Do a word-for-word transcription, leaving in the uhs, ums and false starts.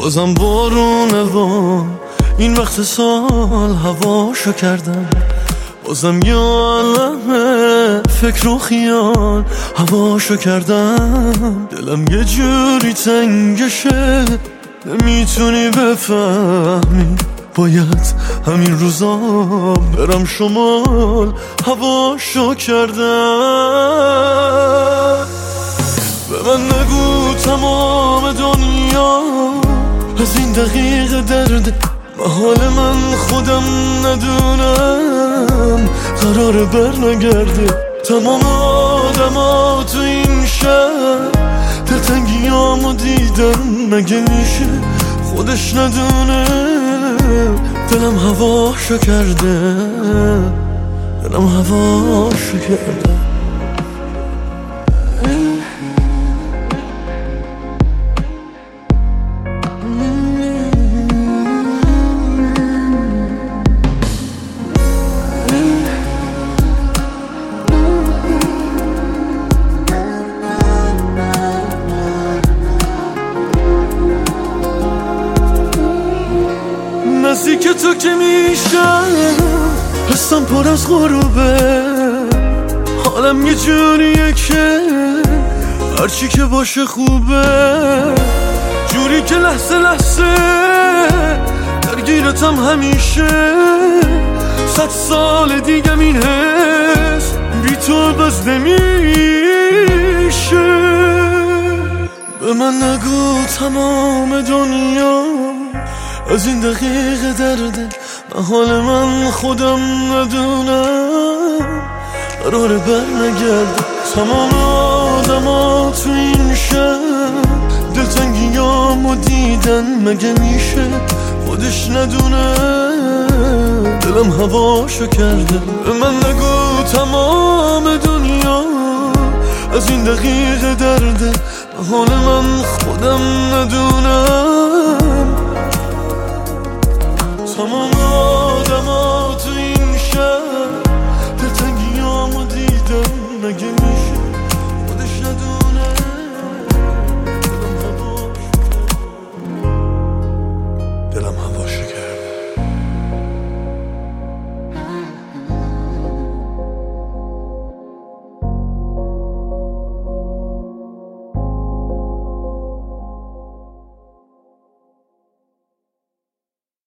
بازم بارونه و این وقت سال هواشو کردم، بازم یه عالمه فکر و خیال هواشو کردم. دلم یه جوری تنگشه نمیتونی بفهمی، باید همین روزا برم شمال هواشو کردم. به من نگو تمام دنیا از این دقیقه درده، محال من خودم ندونم قرار بر نگرده. تمام آدم ها تو این شهر دلتنگیامو دیدن، مگه میشه خودش ندونه دلم هواشو کرده، دلم هواشو کرده. نزدیک تو که میشم حسم پر از غروبه، حالم یه جوریه که هرچی که باشه خوبه، جوری که لحظه لحظه درگیرتم همیشه. صد سال دیگم این حس بی تو بس نمیشه. به من نگو تمام دنیا از این دقیقه درده، محال من خودم ندونم قرار بر نگرده. تمام آدم ها تو این شهر دلتنگیامو دیدن، مگه میشه خودش ندونه دلم هواشو کرده. به من نگو تمام دنیا از این دقیقه درده، محال من خودم ندونم تمام